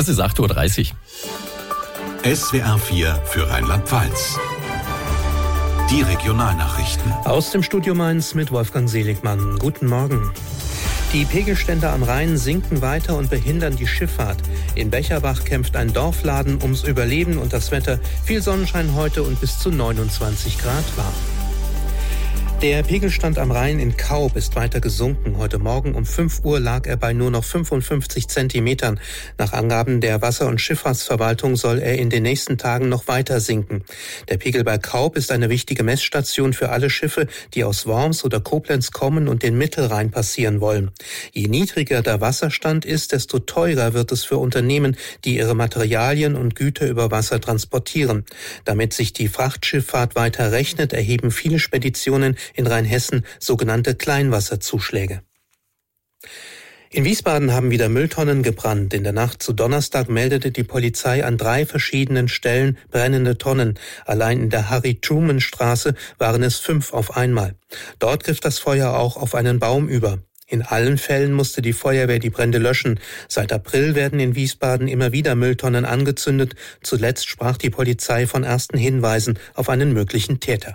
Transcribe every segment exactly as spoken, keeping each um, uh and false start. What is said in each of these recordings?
Es ist acht Uhr dreißig. S W R vier für Rheinland-Pfalz. Die Regionalnachrichten. Aus dem Studio Mainz mit Wolfgang Seligmann. Guten Morgen. Die Pegelstände am Rhein sinken weiter und behindern die Schifffahrt. In Becherbach kämpft ein Dorfladen ums Überleben und das Wetter. Viel Sonnenschein heute und bis zu neunundzwanzig Grad warm. Der Pegelstand am Rhein in Kaub ist weiter gesunken. Heute Morgen um fünf Uhr lag er bei nur noch fünfundfünfzig Zentimetern. Nach Angaben der Wasser- und Schifffahrtsverwaltung soll er in den nächsten Tagen noch weiter sinken. Der Pegel bei Kaub ist eine wichtige Messstation für alle Schiffe, die aus Worms oder Koblenz kommen und den Mittelrhein passieren wollen. Je niedriger der Wasserstand ist, desto teurer wird es für Unternehmen, die ihre Materialien und Güter über Wasser transportieren. Damit sich die Frachtschifffahrt weiter rechnet, erheben viele Speditionen in Rheinhessen sogenannte Kleinwasserzuschläge. In Wiesbaden haben wieder Mülltonnen gebrannt. In der Nacht zu Donnerstag meldete die Polizei an drei verschiedenen Stellen brennende Tonnen. Allein in der Harry-Truman-Straße waren es fünf auf einmal. Dort griff das Feuer auch auf einen Baum über. In allen Fällen musste die Feuerwehr die Brände löschen. Seit April werden in Wiesbaden immer wieder Mülltonnen angezündet. Zuletzt sprach die Polizei von ersten Hinweisen auf einen möglichen Täter.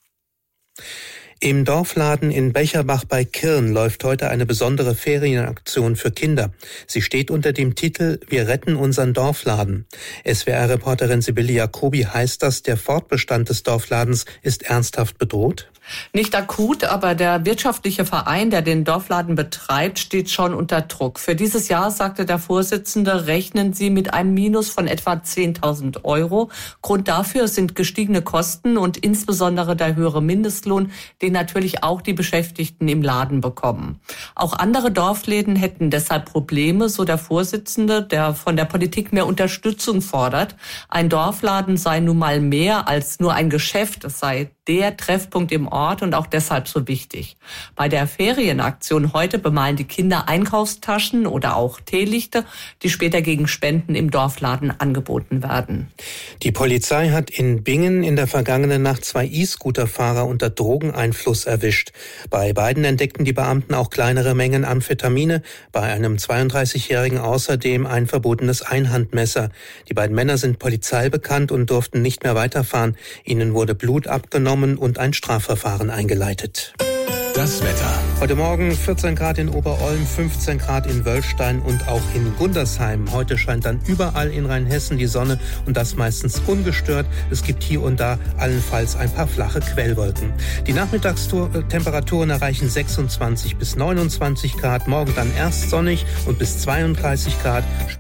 Im Dorfladen in Becherbach bei Kirn läuft heute eine besondere Ferienaktion für Kinder. Sie steht unter dem Titel Wir retten unseren Dorfladen. S W R-Reporterin Sibylle Jacobi, heißt das, der Fortbestand des Dorfladens ist ernsthaft bedroht? Nicht akut, aber der wirtschaftliche Verein, der den Dorfladen betreibt, steht schon unter Druck. Für dieses Jahr, sagte der Vorsitzende, rechnen sie mit einem Minus von etwa zehntausend Euro. Grund dafür sind gestiegene Kosten und insbesondere der höhere Mindestlohn, den natürlich auch die Beschäftigten im Laden bekommen. Auch andere Dorfläden hätten deshalb Probleme, so der Vorsitzende, der von der Politik mehr Unterstützung fordert. Ein Dorfladen sei nun mal mehr als nur ein Geschäft, es sei der Treffpunkt im Ort und auch deshalb so wichtig. Bei der Ferienaktion heute bemalen die Kinder Einkaufstaschen oder auch Teelichter, die später gegen Spenden im Dorfladen angeboten werden. Die Polizei hat in Bingen in der vergangenen Nacht zwei E-Scooter-Fahrer unter Drogeneinfluss erwischt. Bei beiden entdeckten die Beamten auch kleinere Mengen Amphetamine, bei einem zweiunddreißigjährigen außerdem ein verbotenes Einhandmesser. Die beiden Männer sind polizeibekannt und durften nicht mehr weiterfahren. Ihnen wurde Blut abgenommen und ein Strafverfahren eingeleitet. Das Wetter. Heute Morgen vierzehn Grad in Oberolm, fünfzehn Grad in Wöllstein und auch in Gundersheim. Heute scheint dann überall in Rheinhessen die Sonne und das meistens ungestört. Es gibt hier und da allenfalls ein paar flache Quellwolken. Die Nachmittagstemperaturen erreichen sechsundzwanzig bis neunundzwanzig Grad. Morgen dann erst sonnig und bis zweiunddreißig Grad.